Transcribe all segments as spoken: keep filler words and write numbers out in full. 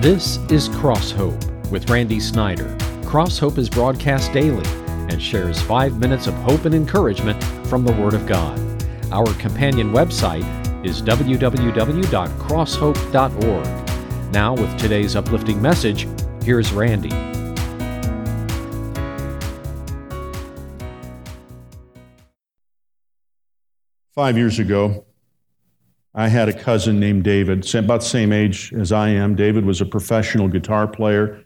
This is Cross Hope with Randy Snyder. Cross Hope is broadcast daily and shares five minutes of hope and encouragement from the Word of God. Our companion website is w w w dot cross hope dot org. Now, with today's uplifting message, here's Randy. Five years ago, I had a cousin named David, about the same age as I am. David was a professional guitar player.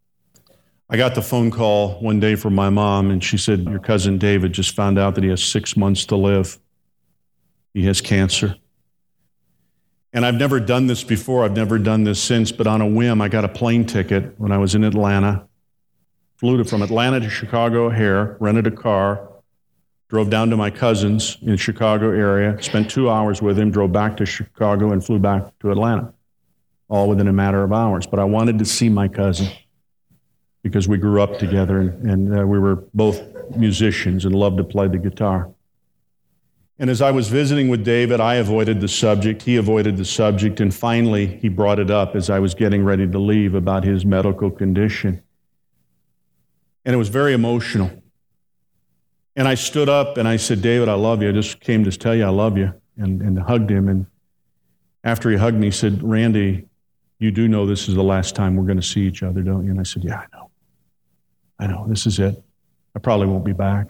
I got the phone call one day from my mom, and she said, "Your cousin David just found out that he has six months to live. He has cancer." And I've never done this before. I've never done this since, but on a whim, I got a plane ticket when I was in Atlanta. Flew from Atlanta to Chicago O'Hare, rented a car, drove down to my cousin's in the Chicago area, spent two hours with him, drove back to Chicago, and flew back to Atlanta, all within a matter of hours. But I wanted to see my cousin because we grew up together, and, and uh, we were both musicians and loved to play the guitar. And as I was visiting with David, I avoided the subject, he avoided the subject, and finally he brought it up as I was getting ready to leave about his medical condition. And it was very emotional. And I stood up and I said, "David, I love you. I just came to tell you I love you," and, and hugged him. And after he hugged me, he said, "Randy, you do know this is the last time we're going to see each other, don't you?" And I said, "Yeah, I know. I know. This is it. I probably won't be back."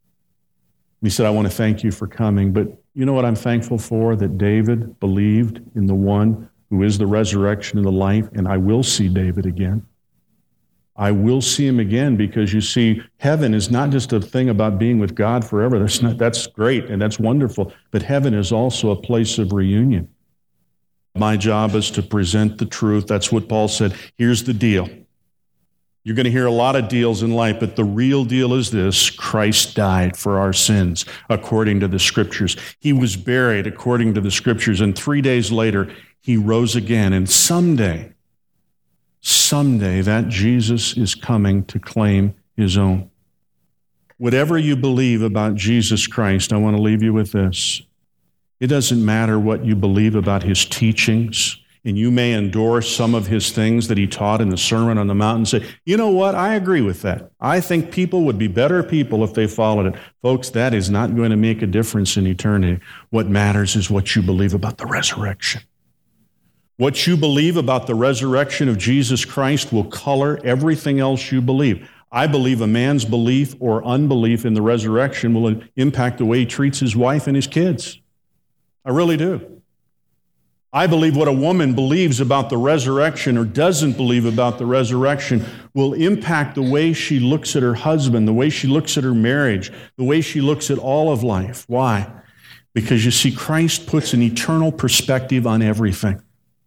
He said, "I want to thank you for coming, but you know what I'm thankful for? That David believed in the one who is the resurrection and the life, and I will see David again. I will see him again, because you see, heaven is not just a thing about being with God forever. That's not, that's great and that's wonderful, but heaven is also a place of reunion. My job is to present the truth. That's what Paul said. Here's the deal. You're going to hear a lot of deals in life, but the real deal is this: Christ died for our sins according to the Scriptures. He was buried according to the Scriptures, and three days later, he rose again. And someday, someday, that Jesus is coming to claim his own. Whatever you believe about Jesus Christ, I want to leave you with this. It doesn't matter what you believe about his teachings, and you may endorse some of his things that he taught in the Sermon on the Mount and say, "You know what? I agree with that. I think people would be better people if they followed it." Folks, that is not going to make a difference in eternity. What matters is what you believe about the resurrection. What you believe about the resurrection of Jesus Christ will color everything else you believe. I believe a man's belief or unbelief in the resurrection will impact the way he treats his wife and his kids. I really do. I believe what a woman believes about the resurrection or doesn't believe about the resurrection will impact the way she looks at her husband, the way she looks at her marriage, the way she looks at all of life. Why? Because you see, Christ puts an eternal perspective on everything.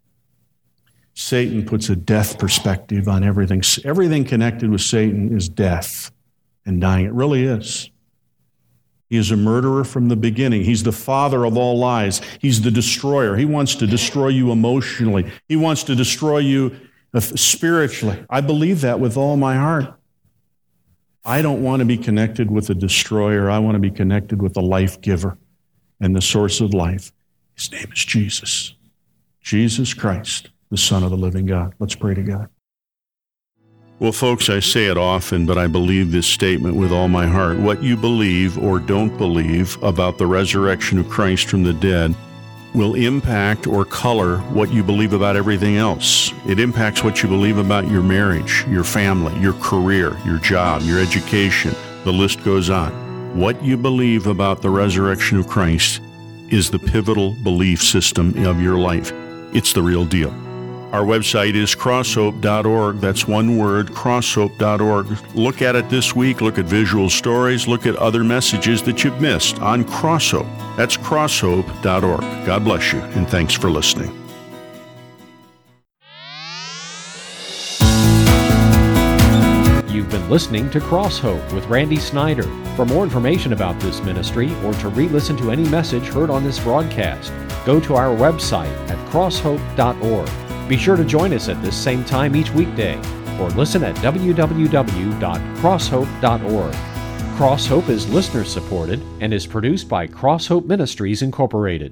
Satan puts a death perspective on everything. Everything connected with Satan is death and dying. It really is. He is a murderer from the beginning. He's the father of all lies. He's the destroyer. He wants to destroy you emotionally. He wants to destroy you spiritually. I believe that with all my heart. I don't want to be connected with a destroyer. I want to be connected with the life giver and the source of life. His name is Jesus. Jesus Christ, the Son of the living God. Let's pray to God. Well, folks, I say it often, but I believe this statement with all my heart. What you believe or don't believe about the resurrection of Christ from the dead will impact or color what you believe about everything else. It impacts what you believe about your marriage, your family, your career, your job, your education. The list goes on. What you believe about the resurrection of Christ is the pivotal belief system of your life. It's the real deal. Our website is cross hope dot org. That's one word, cross hope dot org. Look at it this week. Look at visual stories. Look at other messages that you've missed on CrossHope. That's cross hope dot org. God bless you, and thanks for listening. You've been listening to Cross Hope with Randy Snyder. For more information about this ministry or to re-listen to any message heard on this broadcast, go to our website at cross hope dot org. Be sure to join us at this same time each weekday, or listen at w w w dot cross hope dot org. Cross Hope is listener-supported and is produced by Cross Hope Ministries, Incorporated.